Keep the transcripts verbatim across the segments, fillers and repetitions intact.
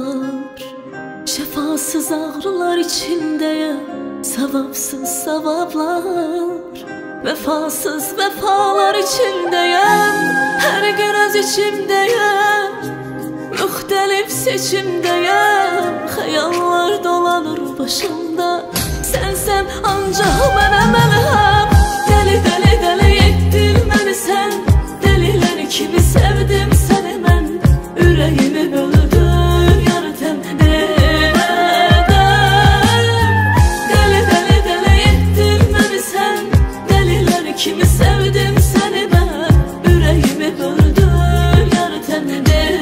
zavallar, şefasız ağrılar içindeyim. Sevapsız sevaplar, vefasız vefalar içindeyim. Her gün öz içimdeyim, müxtəlif seçimdeyim. Xəyallar dolanır başımda, sensen ancaq mənə mənəm. Deli deli deli etdin məni sən, deliler kimi sevdim səni mən. Ürəyimi böldün yarı təmdədən. Deli deli deli etdin məni sən, deliler kimi sevdim səni mən. Ürəyimi böldün yarı təmdədən.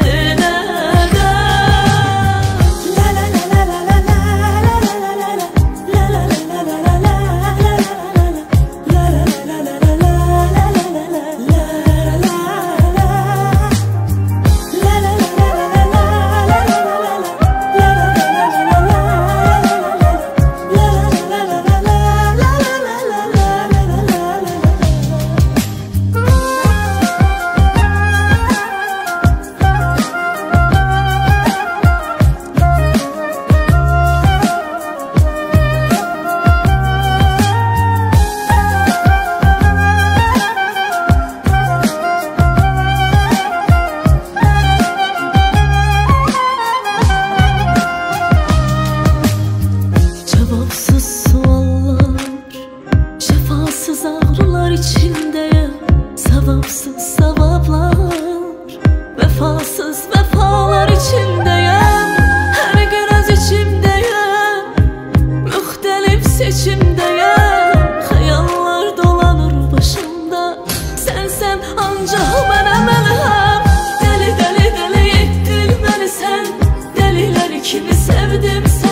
Şefasız ağrılar içindeyim, sevapsız sevaplar, vefasız vefalar içindeyim. Her gün öz içimdeyim, müxtəlif seçimdeyim. Xəyallar dolanır başımda, sensen ancaq mənə mənəm. Deli deli deli etdin məni sən, deliler kimi sevdim səni.